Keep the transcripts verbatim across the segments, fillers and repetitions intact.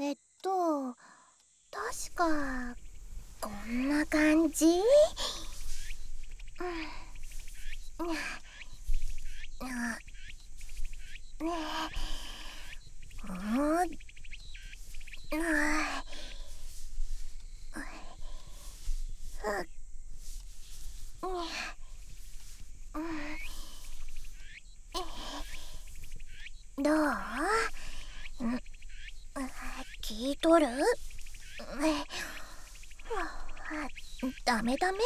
えっと確かこんな感じ。うん、ねえ、うん、どう？ん、聞いとる？ダメダメ。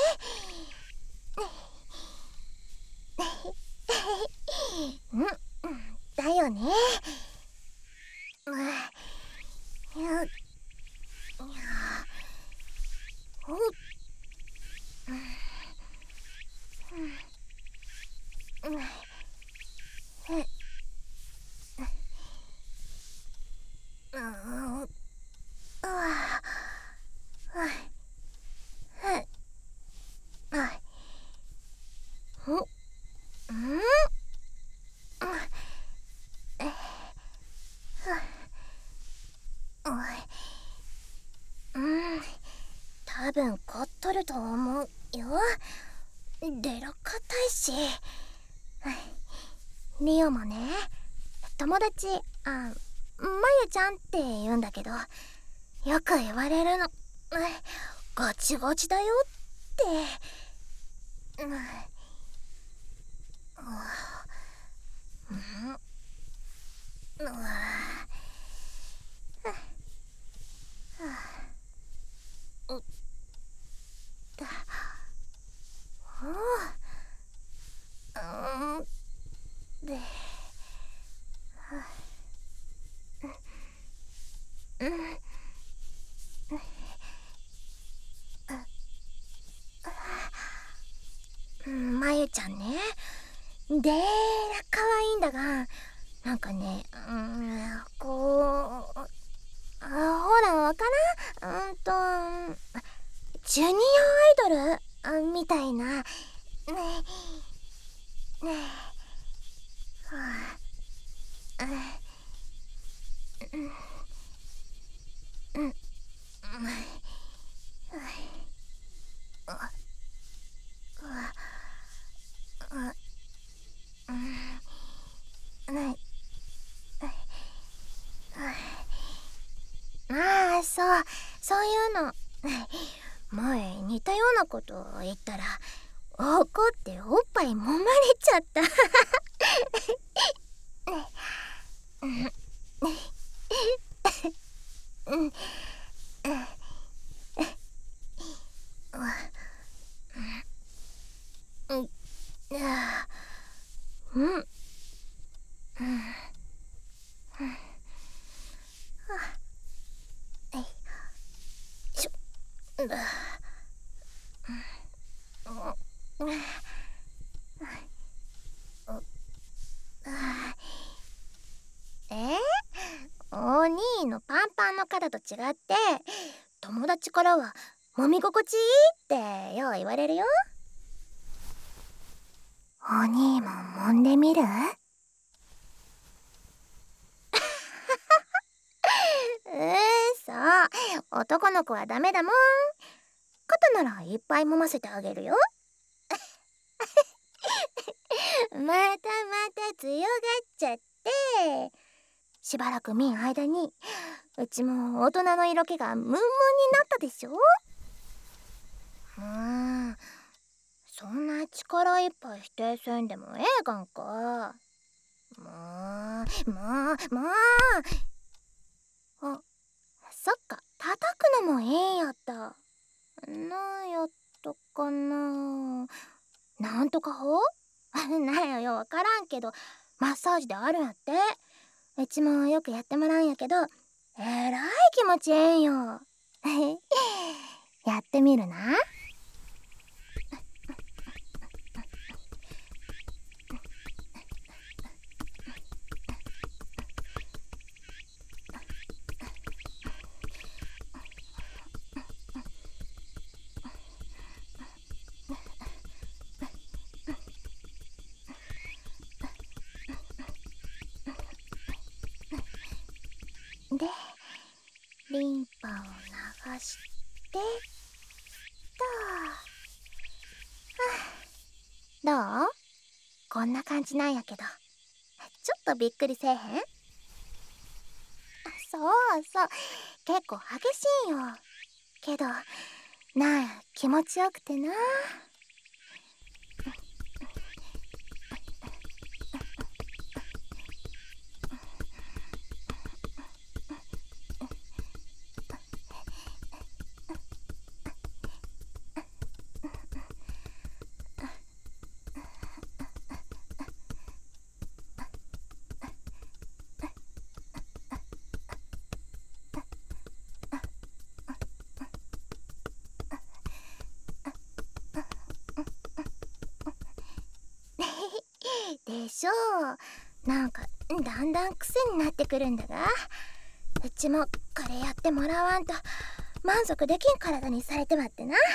うん、だよね。うん、よっ、うん、多分凝っとると思うよ。でらかたいし。リオもね、友達、あ、まゆちゃんって言うんだけど、よく言われるの。ガチガチだよって。うん、うん、うっだ。うん、で、うん、うん、まゆちゃんね、でーら可愛いんだが、なんかね、うん、こう、あ、ほらわからん、うんと、ジュニアアイドルあみたいな。ねねはあ、うん、うん、うん、あ、あ、あ、うん、ない、ああ、そう、そういうの。前似たようなことを言ったら怒っておっぱい揉まれちゃった。うん、うん、うん、うん、うん、ちょ、うん、えお兄のパンパンの肩と違って友達からは揉み心地いいってよう言われるよ。お兄も揉んでみる？うーそ、男の子はダメだもん。肩ならいっぱい揉ませてあげるよ。またまた強がっちゃって。しばらく見ん間にうちも大人の色気がムンムンになったでしょ。うーん、そんな力いっぱい否定せんでもええがんか。もうもうもう。あ、そっか、叩くのもええんやった。なんやったかな。なんとか法なんやよ、わからんけどマッサージであるんやって。うちもよくやってもらうんやけど、えらい気持ちええんよ。やってみるな。でリンパを流してと。どう？こんな感じなんやけど、ちょっとびっくりせえへん？そうそう、結構激しいんよ。けどなんや気持ちよくてな。でしょう。なんかだんだん癖になってくるんだが、うちもこれやってもらわんと満足できん体にされてまってな。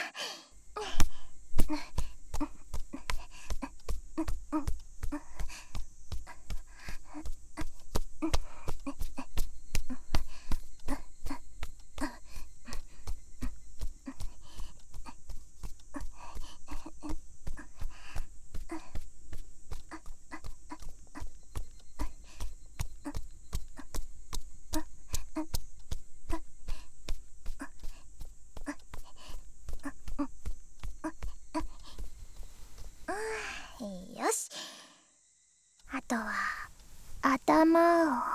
よし、あとは頭を。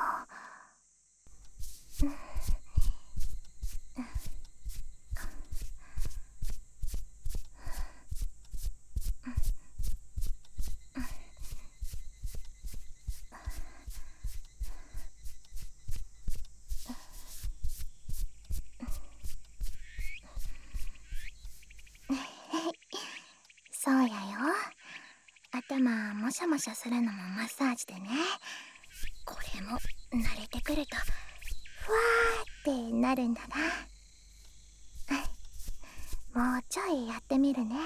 そうやよ。頭もしゃもしゃするのもマッサージでね。これも慣れてくるとふわーってなるんだな。もうちょいやってみるね。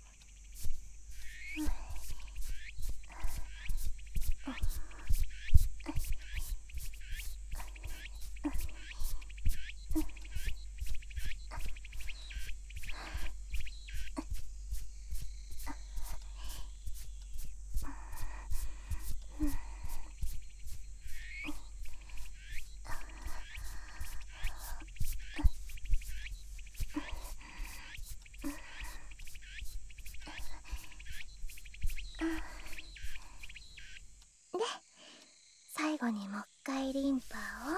で、最後にもう一回リンパを。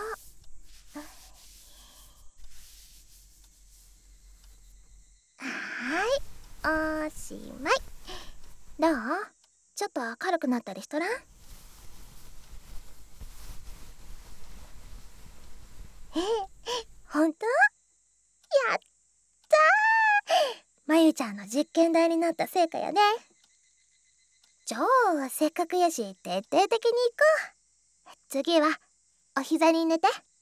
はーい、おしまい。どう？ちょっと軽くなったりしとらん？え、ほんと？やったー！まゆちゃんの実験台になった成果やね。じゃあせっかくやし徹底的にいこう。次はお膝に寝て。